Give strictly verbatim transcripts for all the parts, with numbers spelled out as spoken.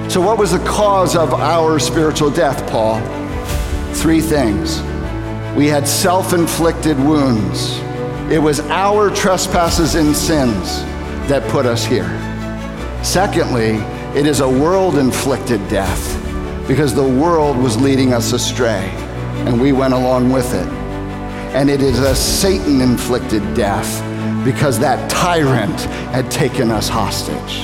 So what was the cause of our spiritual death, Paul? Three things. We had self-inflicted wounds. It was our trespasses and sins that put us here. Secondly, it is a world-inflicted death because the world was leading us astray and we went along with it. And it is a Satan-inflicted death because that tyrant had taken us hostage.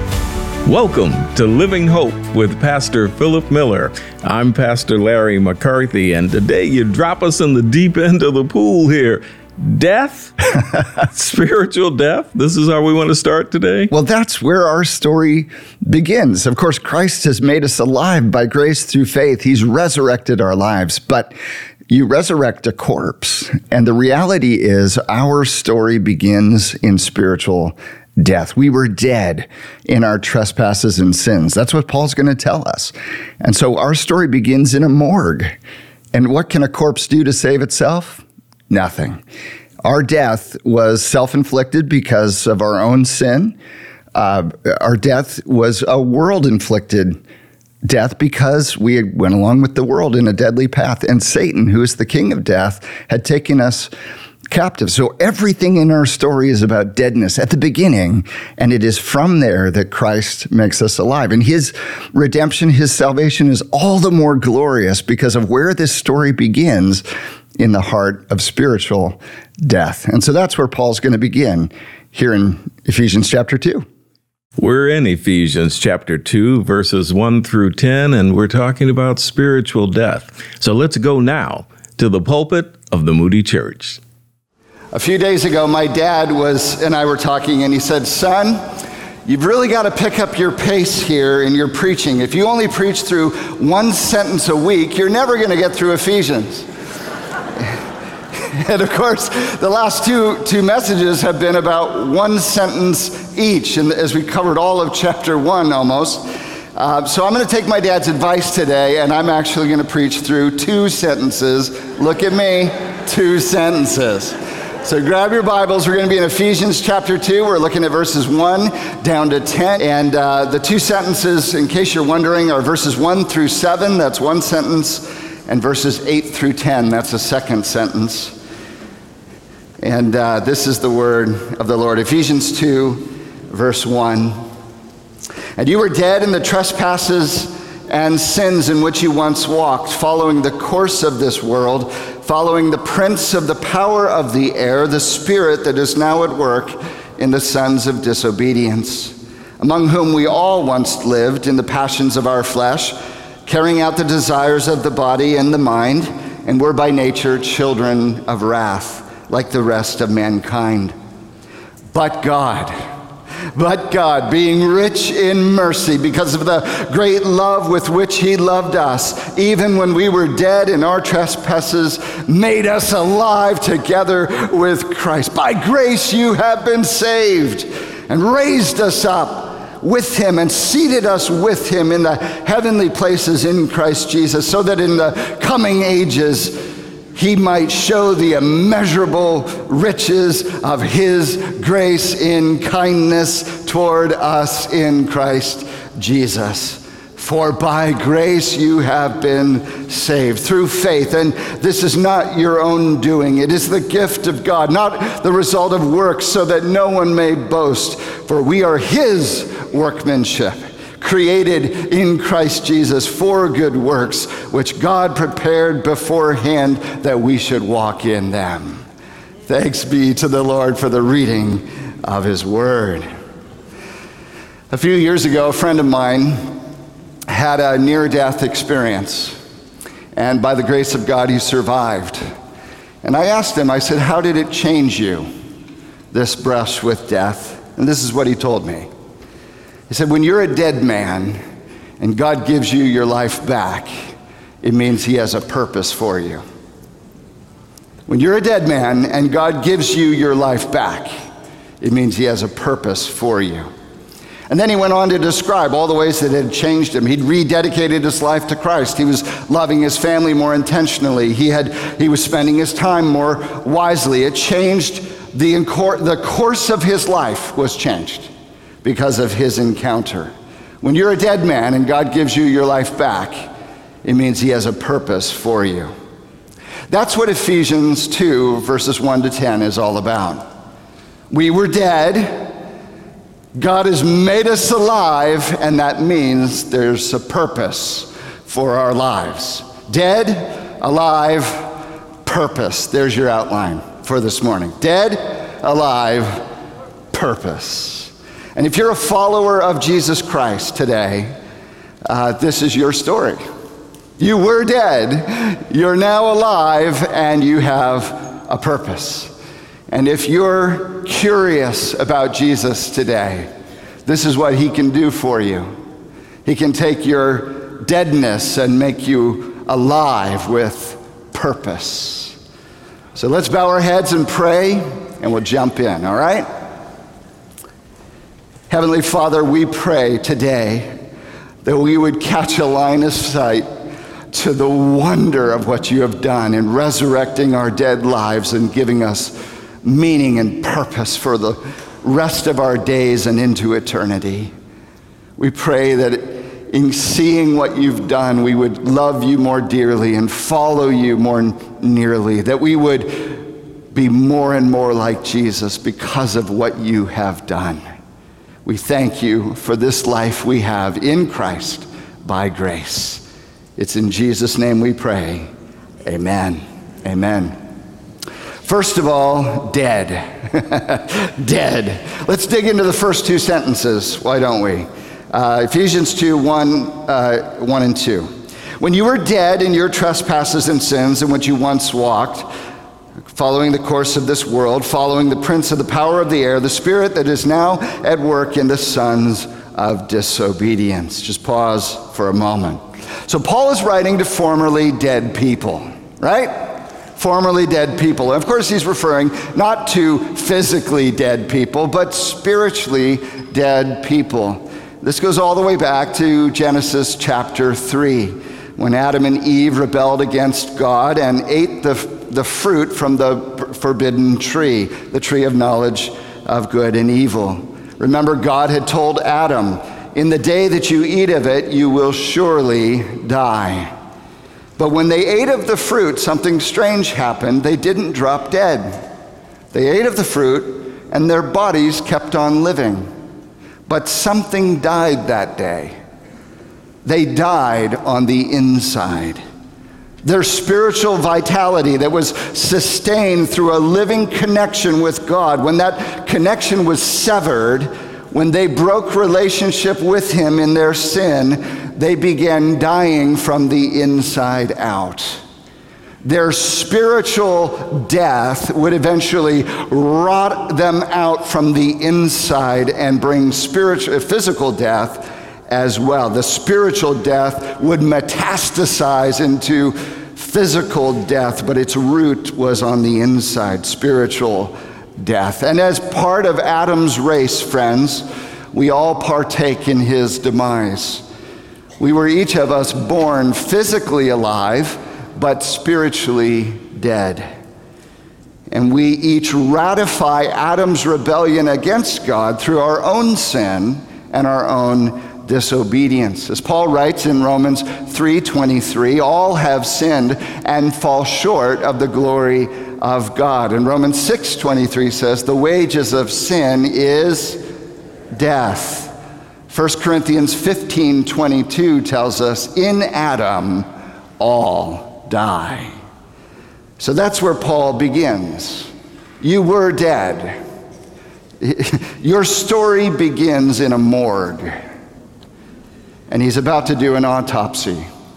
Welcome to Living Hope with Pastor Philip Miller. I'm Pastor Larry McCarthy, and today you drop us in the deep end of the pool here. Death? Spiritual death? This is how we want to start today? Well, that's where our story begins. Of course, Christ has made us alive by grace through faith. He's resurrected our lives, but you resurrect a corpse, and the reality is our story begins in spiritual death. We were dead in our trespasses and sins. That's what Paul's going to tell us. And so our story begins in a morgue. And what can a corpse do to save itself? Nothing. Our death was self-inflicted because of our own sin. Uh, our death was a world-inflicted death because we went along with the world in a deadly path. And Satan, who is the king of death, had taken us captive. So everything in our story is about deadness at the beginning, and it is from there that Christ makes us alive. And his redemption, his salvation is all the more glorious because of where this story begins in the heart of spiritual death. And so that's where Paul's going to begin here in Ephesians chapter two. We're in Ephesians chapter two, verses one through ten, and we're talking about spiritual death. So let's go now to the pulpit of the Moody Church. A few days ago, my dad was and I were talking, and he said, "Son, you've really got to pick up your pace here in your preaching. If you only preach through one sentence a week, you're never going to get through Ephesians." And of course, the last two, two messages have been about one sentence each, and as we covered all of chapter one almost. Uh, so I'm going to take my dad's advice today, and I'm actually going to preach through two sentences. Look at me, two sentences. So grab your Bibles. We're going to be in Ephesians chapter two. We're looking at verses one down to ten. And uh, the two sentences, in case you're wondering, are verses one through seven. That's one sentence. And verses eight through ten. That's a second sentence. And uh, this is the word of the Lord. Ephesians two, verse one. "And you were dead in the trespasses and sins in which you once walked, following the course of this world, following the prince of the power of the air, the spirit that is now at work in the sons of disobedience, among whom we all once lived in the passions of our flesh, carrying out the desires of the body and the mind, and were by nature children of wrath, like the rest of mankind. But God, But God, being rich in mercy, because of the great love with which he loved us, even when we were dead in our trespasses, made us alive together with Christ. By grace you have been saved, and raised us up with him, and seated us with him in the heavenly places in Christ Jesus, so that in the coming ages he might show the immeasurable riches of his grace in kindness toward us in Christ Jesus. For by grace you have been saved through faith. And this is not your own doing. It is the gift of God, not the result of works, so that no one may boast. For we are his workmanship, created in Christ Jesus for good works, which God prepared beforehand that we should walk in them. Thanks be to the Lord for the reading of his word. A few years ago, a friend of mine had a near-death experience, and by the grace of God, he survived. And I asked him, I said, "How did it change you, this brush with death?" And this is what he told me. He said, "When you're a dead man and God gives you your life back, it means he has a purpose for you. When you're a dead man and God gives you your life back, it means he has a purpose for you." And then he went on to describe all the ways that it had changed him. He'd rededicated his life to Christ. He was loving his family more intentionally. He had he was spending his time more wisely. It changed the, the course of his life was changed because of his encounter When you're a dead man and God gives you your life back, it means he has a purpose for you. That's what Ephesians two, verses one to ten is all about. We were dead. God has made us alive, and that means there's a purpose for our lives. Dead, alive, purpose. There's your outline for this morning. Dead, alive, purpose. And if you're a follower of Jesus Christ today, uh, this is your story. You were dead, you're now alive, and you have a purpose. And if you're curious about Jesus today, this is what he can do for you. He can take your deadness and make you alive with purpose. So let's bow our heads and pray, and we'll jump in, all right? Heavenly Father, we pray today that we would catch a line of sight to the wonder of what you have done in resurrecting our dead lives and giving us meaning and purpose for the rest of our days and into eternity. We pray that in seeing what you've done, we would love you more dearly and follow you more nearly, that we would be more and more like Jesus because of what you have done. We thank you for this life we have in Christ by grace. It's in Jesus' name we pray. Amen. Amen. First of all, dead. Dead. Let's dig into the first two sentences, why don't we? Uh, Ephesians two, one, uh, one and two. When you were dead in your trespasses and sins in which you once walked, following the course of this world, following the prince of the power of the air, the spirit that is now at work in the sons of disobedience. Just pause for a moment. So Paul is writing to formerly dead people, right? Formerly dead people. And of course, he's referring not to physically dead people, but spiritually dead people. This goes all the way back to Genesis chapter three, when Adam and Eve rebelled against God and ate the, the fruit from the forbidden tree, the tree of knowledge of good and evil. Remember, God had told Adam, in the day that you eat of it, you will surely die. But when they ate of the fruit, something strange happened. They didn't drop dead. They ate of the fruit, and their bodies kept on living. But something died that day. They died on the inside. Their spiritual vitality that was sustained through a living connection with God, when that connection was severed, when they broke relationship with him in their sin, they began dying from the inside out. Their spiritual death would eventually rot them out from the inside and bring spiritual, physical death as well. The spiritual death would metastasize into physical death, but its root was on the inside, spiritual death. And as part of Adam's race, friends, we all partake in his demise. We were each of us born physically alive, but spiritually dead. And we each ratify Adam's rebellion against God through our own sin and our own disobedience. As Paul writes in Romans three twenty-three, all have sinned and fall short of the glory of God. And Romans six twenty-three says, the wages of sin is death. First Corinthians fifteen twenty-two tells us, in Adam all die. So that's where Paul begins. You were dead. Your story begins in a morgue. And he's about to do an autopsy.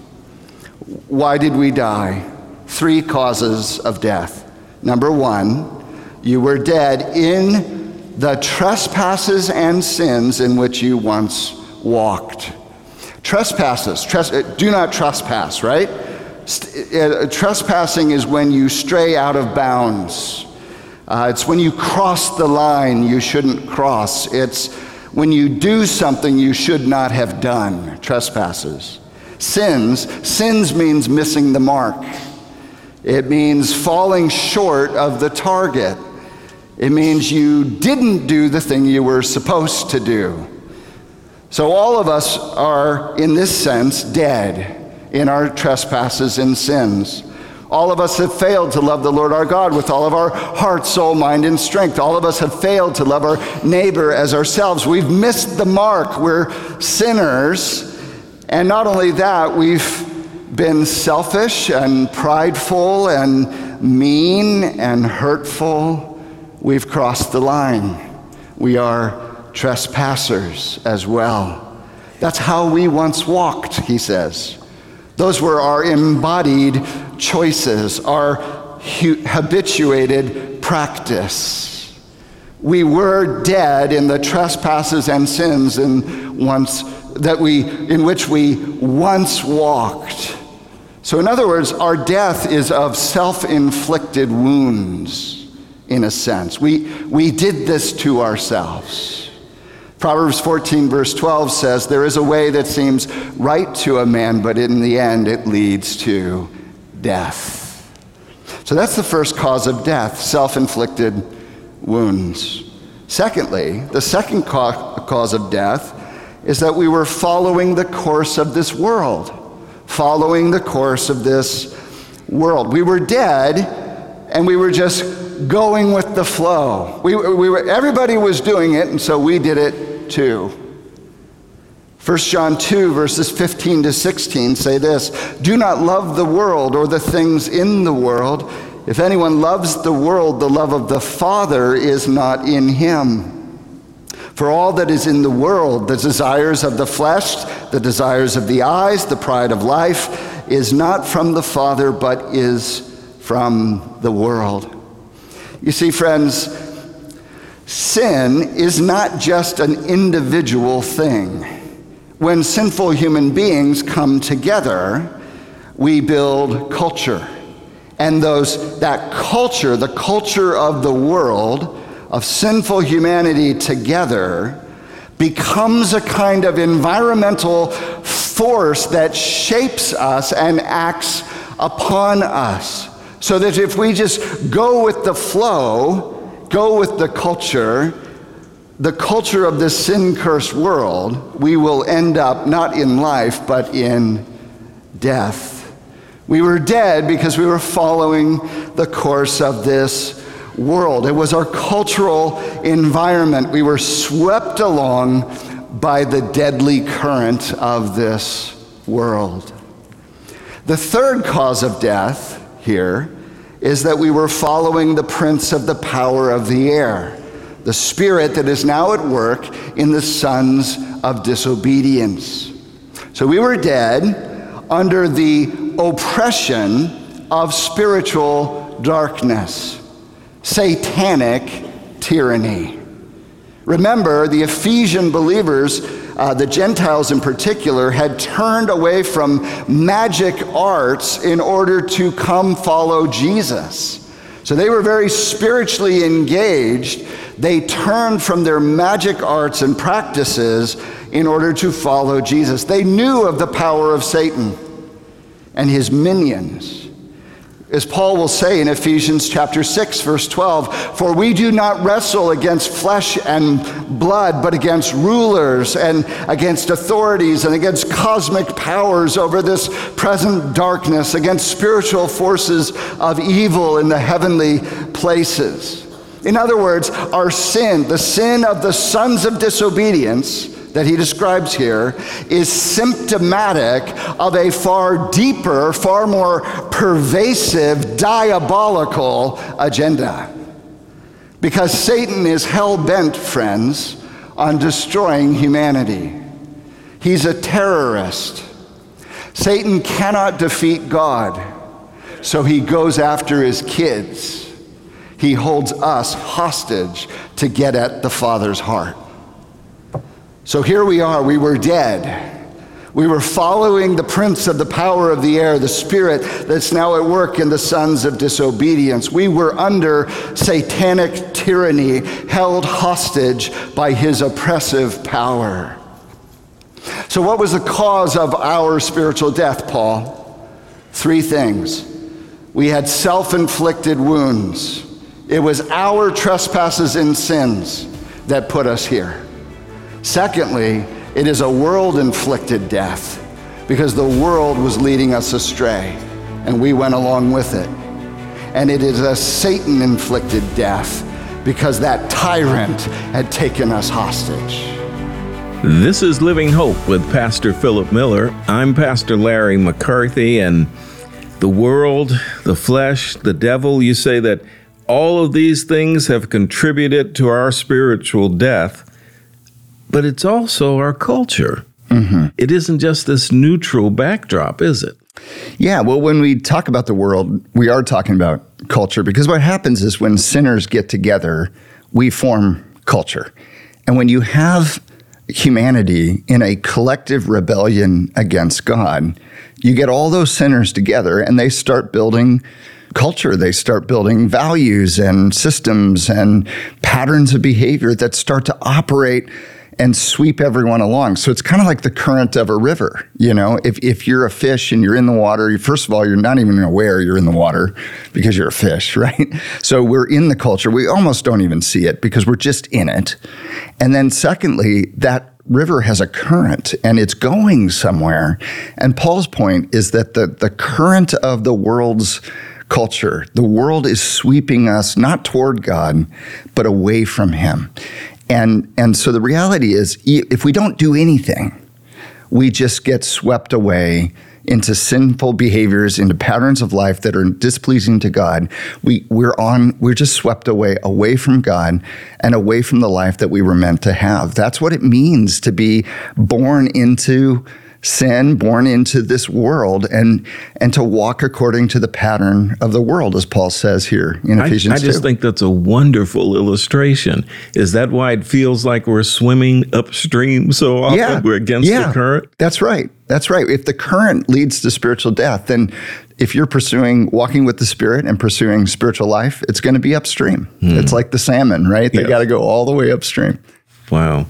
Why did we die? Three causes of death. Number one, you were dead in the trespasses and sins in which you once walked. Trespasses, tres- do not trespass, right? St- uh, trespassing is when you stray out of bounds. Uh, it's when you cross the line you shouldn't cross. It's when you do something you should not have done. Trespasses. Sins, sins means missing the mark. It means falling short of the target. It means you didn't do the thing you were supposed to do. So all of us are, in this sense, dead in our trespasses and sins. All of us have failed to love the Lord our God with all of our heart, soul, mind, and strength. All of us have failed to love our neighbor as ourselves. We've missed the mark. We're sinners. And not only that, we've been selfish and prideful and mean and hurtful. We've crossed the line. We are trespassers as well. That's how we once walked, he says. Those were our embodied choices, our habituated practice. We were dead in the trespasses and sins in once that we in which we once walked. So in other words, our death is of self-inflicted wounds, in a sense. We we did this to ourselves. Proverbs fourteen verse twelve says, there is a way that seems right to a man, but in the end it leads to death. So that's the first cause of death, self-inflicted wounds. Secondly, the second ca- cause of death is that we were following the course of this world. Following the course of this world. We were dead and we were just going with the flow. We, we were, everybody was doing it, and so we did it too. First John two, verses fifteen to sixteen say this, do not love the world or the things in the world. If anyone loves the world, the love of the Father is not in him. For all that is in the world, the desires of the flesh, the desires of the eyes, the pride of life, is not from the Father, but is from the world. You see, friends, sin is not just an individual thing. When sinful human beings come together, we build culture. And those that culture, the culture of the world, of sinful humanity together, becomes a kind of environmental force that shapes us and acts upon us. So that if we just go with the flow, go with the culture, the culture of this sin-cursed world, we will end up not in life, but in death. We were dead because we were following the course of this world. It was our cultural environment. We were swept along by the deadly current of this world. The third cause of death here is that we were following the prince of the power of the air, the spirit that is now at work in the sons of disobedience. So we were dead under the oppression of spiritual darkness, satanic tyranny. Remember, the Ephesian believers, uh, the Gentiles in particular, had turned away from magic arts in order to come follow Jesus. So they were very spiritually engaged. They turned from their magic arts and practices in order to follow Jesus. They knew of the power of Satan and his minions. As Paul will say in Ephesians chapter six, verse twelve, for we do not wrestle against flesh and blood, but against rulers and against authorities and against cosmic powers over this present darkness, against spiritual forces of evil in the heavenly places. In other words, our sin, the sin of the sons of disobedience that he describes here, is symptomatic of a far deeper, far more pervasive, diabolical agenda. Because Satan is hell-bent, friends, on destroying humanity. He's a terrorist. Satan cannot defeat God, so he goes after his kids. He holds us hostage to get at the Father's heart. So here we are, we were dead. We were following the prince of the power of the air, the spirit that's now at work in the sons of disobedience. We were under satanic tyranny, held hostage by his oppressive power. So what was the cause of our spiritual death, Paul? Three things. We had self-inflicted wounds. It was our trespasses and sins that put us here. Secondly, It is a world-inflicted death because the world was leading us astray and we went along with it. And it is a Satan-inflicted death because that tyrant had taken us hostage. This is Living Hope with Pastor Philip Miller. I'm Pastor Larry McCarthy, and the world, the flesh, the devil, you say that all of these things have contributed to our spiritual death, but it's also our culture. Mm-hmm. It isn't just this neutral backdrop, is it? Yeah, well, when we talk about the world, we are talking about culture, because what happens is when sinners get together, we form culture. And when you have humanity in a collective rebellion against God, you get all those sinners together and they start building culture. They start building values and systems and patterns of behavior that start to operate and sweep everyone along. So it's kind of like the current of a river. You know, if, if you're a fish and you're in the water, first of all, you're not even aware you're in the water because you're a fish, right? So we're in the culture. We almost don't even see it because we're just in it. And then secondly, that river has a current and it's going somewhere. And Paul's point is that the, the current of the world's culture, the world is sweeping us not toward God, but away from him. And and so the reality is, if we don't do anything, we just get swept away into sinful behaviors, into patterns of life that are displeasing to God. We we're on we're just swept away away from God and away from the life that we were meant to have. That's what it means to be born into sin, born into this world, and and to walk according to the pattern of the world, as Paul says here in Ephesians I, I just two. think that's a wonderful illustration. Is that why it feels like we're swimming upstream so often? Yeah. We're against yeah. the current? That's right. That's right. If the current leads to spiritual death, then if you're pursuing walking with the Spirit and pursuing spiritual life, it's going to be upstream. Hmm. It's like the salmon, right? They yeah. got to go all the way upstream. Wow.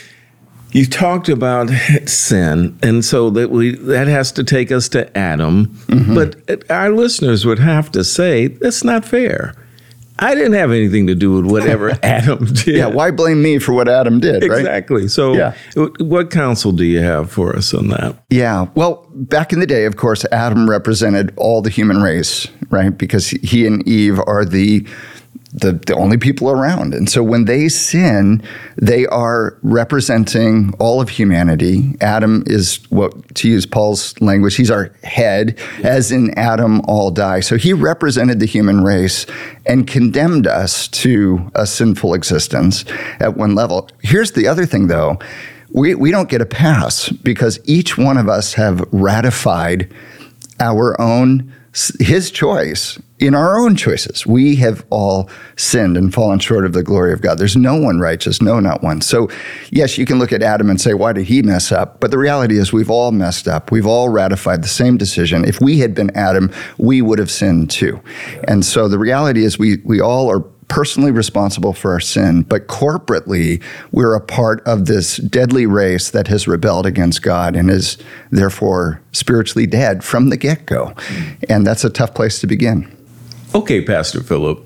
You talked about sin, and so that we that has to take us to Adam. Mm-hmm. But our listeners would have to say, that's not fair. I didn't have anything to do with whatever Adam did. Yeah, why blame me for what Adam did, right? Exactly. So yeah. what counsel do you have for us on that? Yeah, well, back in the day, of course, Adam represented all the human race, right? Because he and Eve are the The, the only people around. And so when they sin, they are representing all of humanity. Adam is, what to use Paul's language, he's our head, as in Adam all die. So he represented the human race and condemned us to a sinful existence at one level. Here's the other thing, though. We, we don't get a pass because each one of us have ratified our own, his choice in our own choices. We have all sinned and fallen short of the glory of God. There's no one righteous, no, not one. So yes, you can look at Adam and say, why did he mess up? But the reality is we've all messed up. We've all ratified the same decision. If we had been Adam, we would have sinned too. And so the reality is we we all are personally responsible for our sin, but corporately, we're a part of this deadly race that has rebelled against God and is therefore spiritually dead from the get-go. And that's a tough place to begin. Okay, Pastor Philip,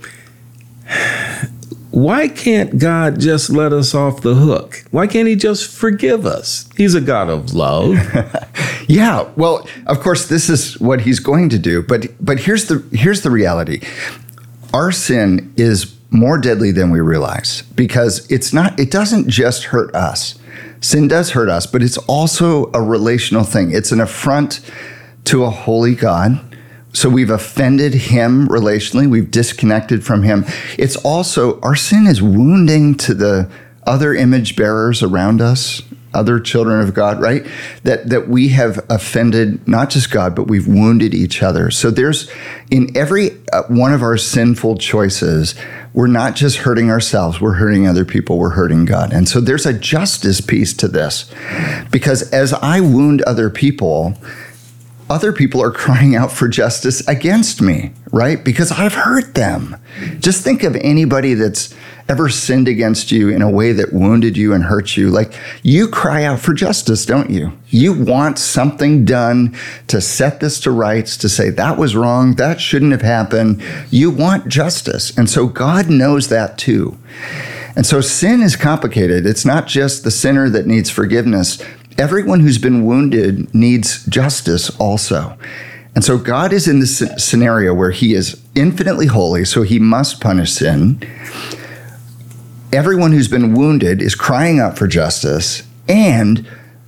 why can't God just let us off the hook? Why can't he just forgive us? He's a God of love. Yeah, well, of course, this is what he's going to do. But but here's the here's the reality. Our sin is more deadly than we realize because it's not, it doesn't just hurt us. Sin does hurt us, but it's also a relational thing. It's an affront to a holy God. So we've offended him relationally. We've disconnected from him. It's also, our sin is wounding to the other image bearers around us, other children of God, right? That that we have offended not just God, but we've wounded each other. So there's, in every uh, one of our sinful choices, we're not just hurting ourselves, we're hurting other people, we're hurting God. And so there's a justice piece to this. Because as I wound other people, other people are crying out for justice against me, right? Because I've hurt them. Just think of anybody that's ever sinned against you in a way that wounded you and hurt you. Like, you cry out for justice, don't you? You want something done to set this to rights, to say that was wrong, that shouldn't have happened. You want justice. And so God knows that too. And so sin is complicated. It's not just the sinner that needs forgiveness. Everyone who's been wounded needs justice also. And so God is in this scenario where he is infinitely holy, so he must punish sin. Everyone who's been wounded is crying out for justice. And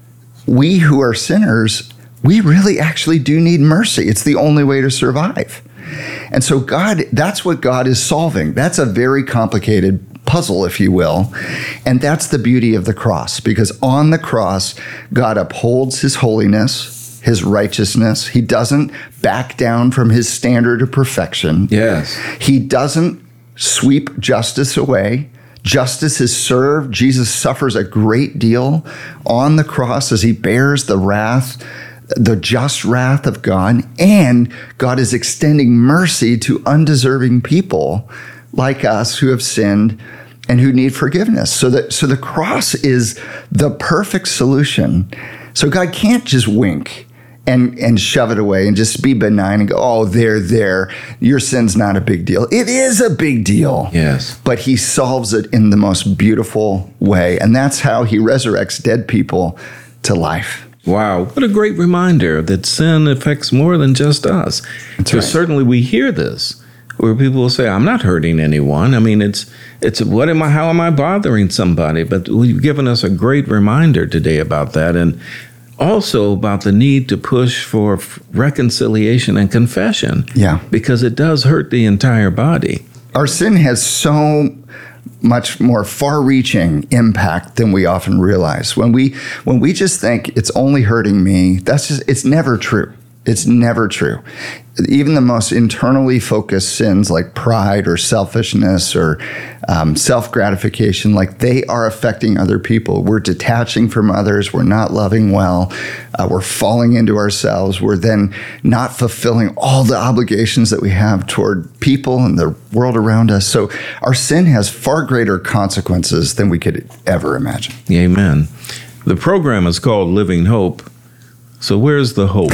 we who are sinners, we really actually do need mercy. It's the only way to survive. And so God, that's what God is solving. That's a very complicated puzzle, if you will. And that's the beauty of the cross, because on the cross, God upholds his holiness, his righteousness. He doesn't back down from his standard of perfection. Yes. He doesn't sweep justice away. Justice is served. Jesus suffers a great deal on the cross as he bears the wrath, the just wrath of God, and God is extending mercy to undeserving people like us who have sinned and who need forgiveness. So that so the cross is the perfect solution. So God can't just wink and and shove it away and just be benign and go, oh, there, there, your sin's not a big deal. It is a big deal. Yes. But he solves it in the most beautiful way. And that's how he resurrects dead people to life. Wow, what a great reminder that sin affects more than just us. Because right. certainly we hear this, where people will say, I'm not hurting anyone. I mean, it's, it's what am I, how am I bothering somebody? But you've given us a great reminder today about that. And also about the need to push for reconciliation and confession. Yeah. Because it does hurt the entire body. Our sin has so much more far-reaching impact than we often realize. When we when we just think it's only hurting me, that's just, it's never true. It's never true. Even the most internally focused sins like pride or selfishness or um, self-gratification, like they are affecting other people. We're detaching from others. We're not loving well. Uh, we're falling into ourselves. We're then not fulfilling all the obligations that we have toward people and the world around us. So our sin has far greater consequences than we could ever imagine. Amen. The program is called Living Hope. So where's the hope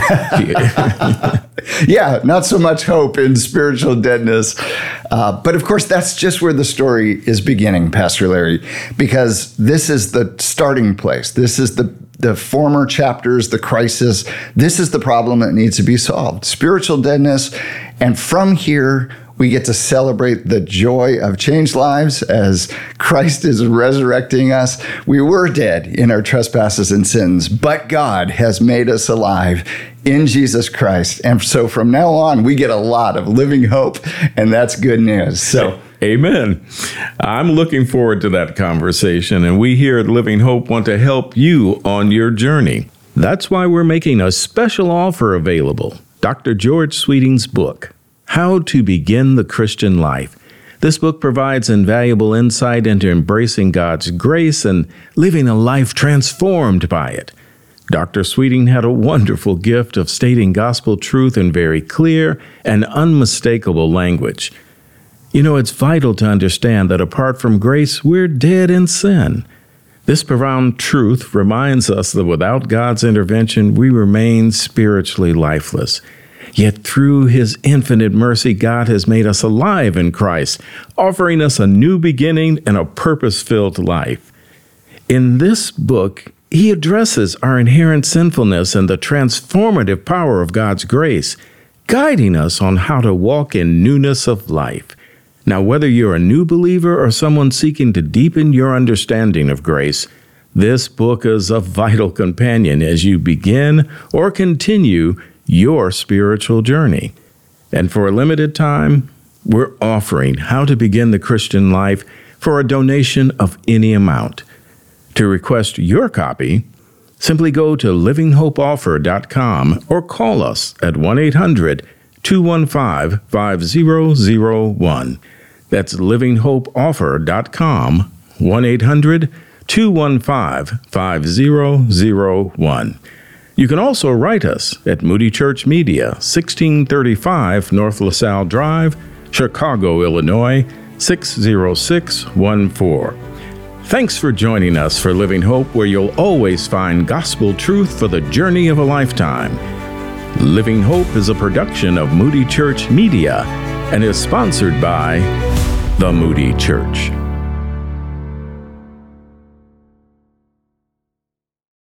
here? Yeah, not so much hope in spiritual deadness. Uh, but of course, that's just where the story is beginning, Pastor Larry, because this is the starting place. This is the, the former chapters, the crisis. This is the problem that needs to be solved, spiritual deadness. And from here, we get to celebrate the joy of changed lives as Christ is resurrecting us. We were dead in our trespasses and sins, but God has made us alive in Jesus Christ. And so from now on, we get a lot of living hope, and that's good news. So, amen. I'm looking forward to that conversation, and we here at Living Hope want to help you on your journey. That's why we're making a special offer available, Doctor George Sweeting's book, How to Begin the Christian Life. This book provides invaluable insight into embracing God's grace and living a life transformed by it. Doctor Sweeting had a wonderful gift of stating gospel truth in very clear and unmistakable language. You know, it's vital to understand that apart from grace, we're dead in sin. This profound truth reminds us that without God's intervention, we remain spiritually lifeless. Yet through his infinite mercy, God has made us alive in Christ, offering us a new beginning and a purpose-filled life. In this book, he addresses our inherent sinfulness and the transformative power of God's grace, guiding us on how to walk in newness of life. Now, whether you're a new believer or someone seeking to deepen your understanding of grace, this book is a vital companion as you begin or continue your spiritual journey. And for a limited time, we're offering How to Begin the Christian Life for a donation of any amount. To request your copy, simply go to living hope offer dot com or call us at one eight hundred two one five five zero zero one. That's living hope offer dot com, one eight hundred two one five five zero zero one. You can also write us at Moody Church Media, sixteen thirty-five North LaSalle Drive, Chicago, Illinois, six zero six one four. Thanks for joining us for Living Hope, where you'll always find gospel truth for the journey of a lifetime. Living Hope is a production of Moody Church Media and is sponsored by the Moody Church.